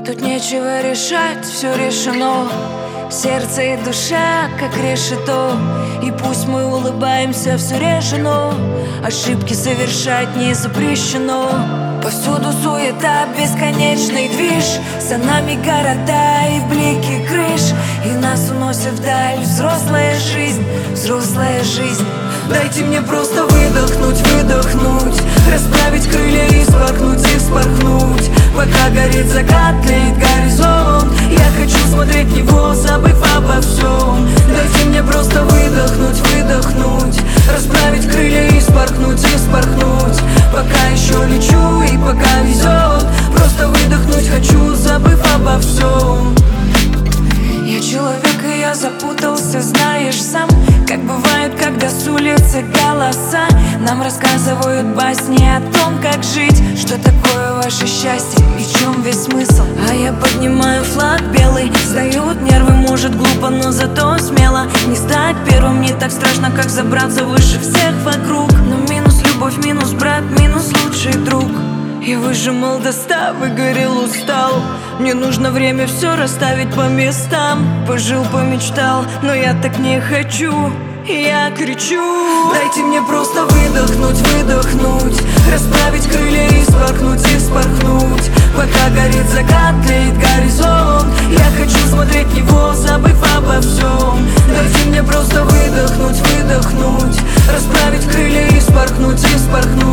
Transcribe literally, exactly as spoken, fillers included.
Тут нечего решать, все решено. Сердце и душа, как решето. И пусть мы улыбаемся все реже, но ошибки совершать не запрещено. Повсюду суета, бесконечный движ. За нами города и блики крыш. И нас уносит вдаль взрослая жизнь, взрослая жизнь. Дайте мне просто выдохнуть, выдохнуть, расправить крылья и вспорхнуть, и вспорхнуть. Пока горит закат, тлеет горизонт, я хочу смотреть в него, забыв обо всем. Дайте мне просто выдохнуть, выдохнуть, расправить крылья и вспорхнуть, и вспорхнуть. Пока еще лечу и пока везет, просто выдохнуть хочу, забыв обо всем. Я человек, и я запутался, знаешь сам, как бывает, когда с улицы голоса нам рассказывают басни о том, как жить. Что такое ваше счастье и в чем весь смысл? А я поднимаю флаг белый, сдают нервы, может глупо, но зато смело. Не стать первым не так страшно, как забраться выше всех вокруг. Но минус любовь, минус брат, минус лучший друг. Я выжимал до ста, выгорел, устал. Мне нужно время все расставить по местам. Пожил, помечтал, но я так не хочу. Я кричу: дайте мне просто выдохнуть, выдохнуть, расправить крылья и вспорхнуть, и вспорхнуть. Пока горит закат, тлеет горизонт, я хочу смотреть в него, забыв обо всем. Дайте мне просто выдохнуть, выдохнуть, расправить крылья и вспорхнуть, и вспорхнуть.